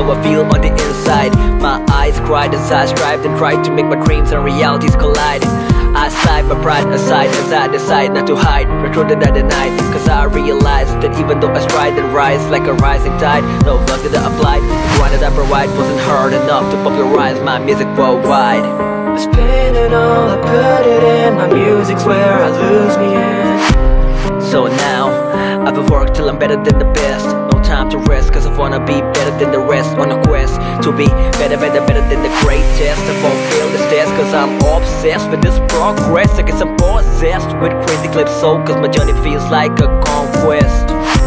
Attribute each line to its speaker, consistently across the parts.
Speaker 1: how I feel on the inside. My eyes cried as I strived and tried to make my dreams and realities collide. I slide my pride aside as I decide not to hide the truth that I denied. Cause I realized that even though I stride and rise like a rising tide, no love that I applied, the one that I provide wasn't hard enough to popularize my music worldwide.
Speaker 2: I spend it all, I put it in, my music's where I lose me in.
Speaker 1: So now, I've worked till I'm better than the best. No time to rest, cause I wanna be better than the rest. On a quest to be better than the greatest. I won't fail this test, cause I'm obsessed with this progress. I guess I'm possessed with crazy clips, so cause my journey feels like a conquest.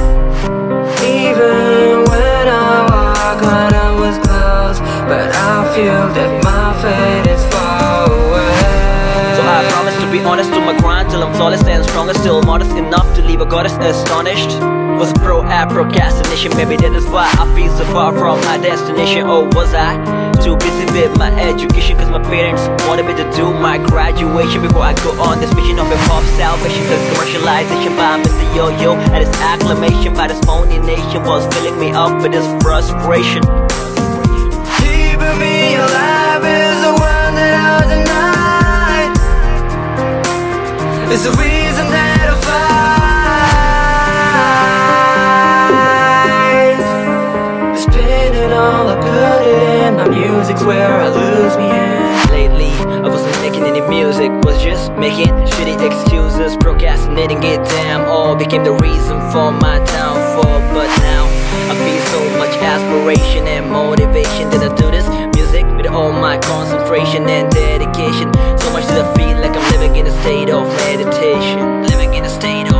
Speaker 2: Even when I walk, when I was close, but I feel that my fate is far away.
Speaker 1: So I promise to be honest to my grind till I'm flawless and stronger. Still modest enough to leave a goddess astonished. Was a pro at procrastination, maybe that is why I feel so far from my destination. Or was I too busy with my education? Cause my parents wanted me to do my graduation before I go on this mission of hip-hop salvation. Cause commercialization by Mr. Yo-Yo and his acclamation by this phony nation was filling me up with this frustration.
Speaker 2: Keeping me alive is the one that I denied. It's the reason that I fight. Spin it all, I put it in, my music's where I lose me in.
Speaker 1: Lately, I wasn't making any music, was just making shitty excuses, procrastinating it, damn, all became the reason for my downfall. But now, I feel so much aspiration and motivation that I do this music with all my concentration and dedication. So much that I feel like I'm living in a state of meditation. Living in a state of